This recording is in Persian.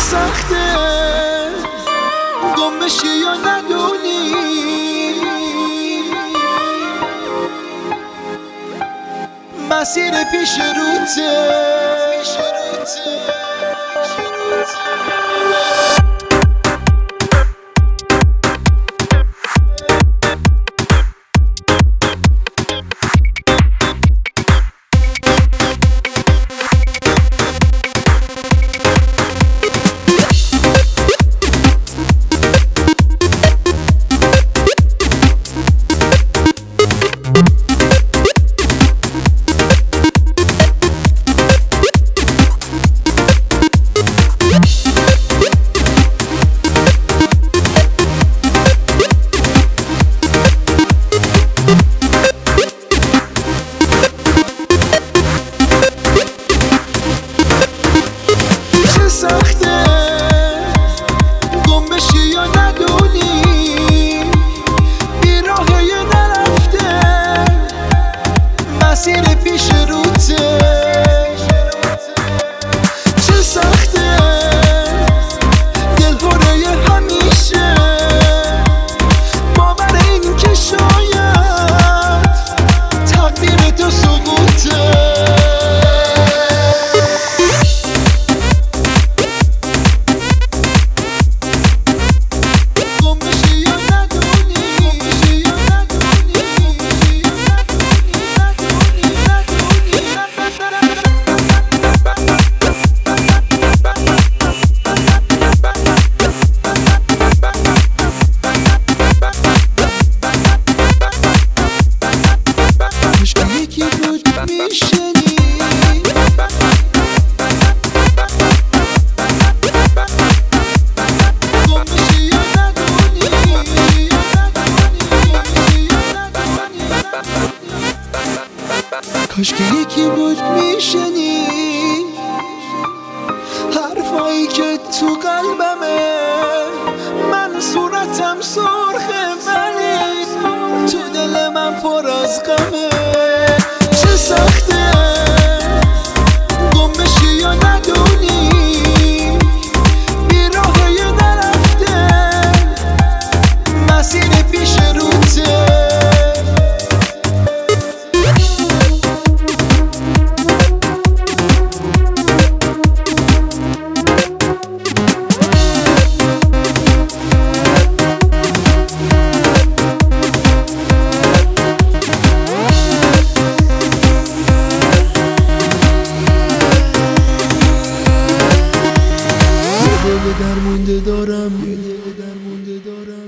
سخته گم بشی یا ندونی، مسیر پیش روته. سخته گم بشی یا ندونی، بیراهی نرفته مسیر پیش روته. چه سخته دلهوره همیشه، باور این که شاید تقدیر تو سقوطه. کاش که یکی بود میشنی حرفایی که تو قلبمه، من صورتم سرخه ولی تو دل من پر از غمه. چه سخته گم بشی یا ندونی، بیراهی نرفته مسیر پیش روته. درمونده دارم